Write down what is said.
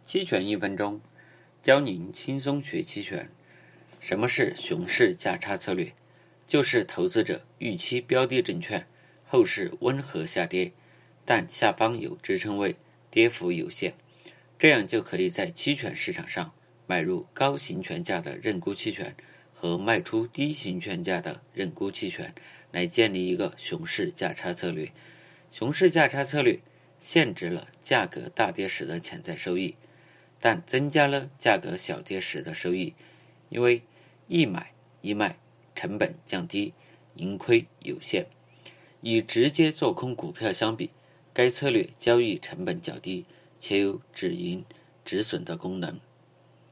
期权1分钟，教您轻松学期权。什么是熊市价差策略？就是投资者预期标的证券后市温和下跌，但下方有支撑位，跌幅有限，这样就可以在期权市场上买入高行权价的认沽期权和卖出低行权价的认沽期权，来建立一个熊市价差策略。熊市价差策略限制了价格大跌时的潜在收益，但增加了价格小跌时的收益，因为一买一卖成本降低，盈亏有限。与直接做空股票相比，该策略交易成本较低，且有止盈止损的功能。